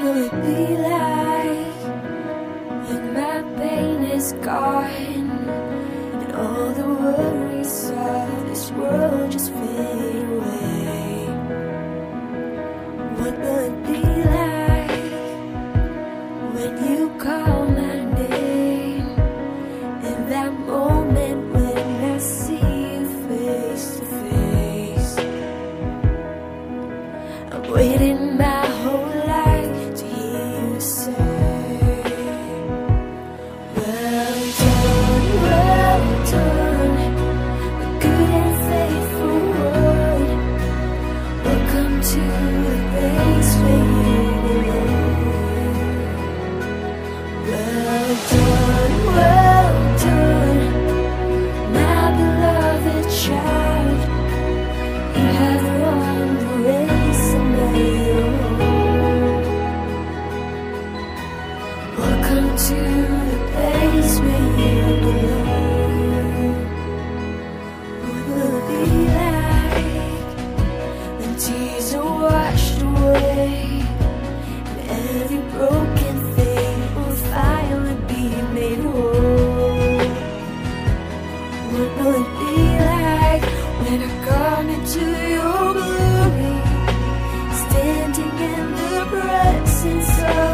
will it be like when my pain is gone and all the worries of this world just fade away? What will it be like when you call my name, in that moment when I see you face to face? I'm waiting my whole life to hear you say, well done, a good and faithful word. Welcome to the place where you belong. Well done, my beloved child. You have won the race and made it home. Welcome to the place where you belong. What will it be like when tears are washed away and every broken thing will finally be made whole? What will it be like when I come into your glory, standing in the presence of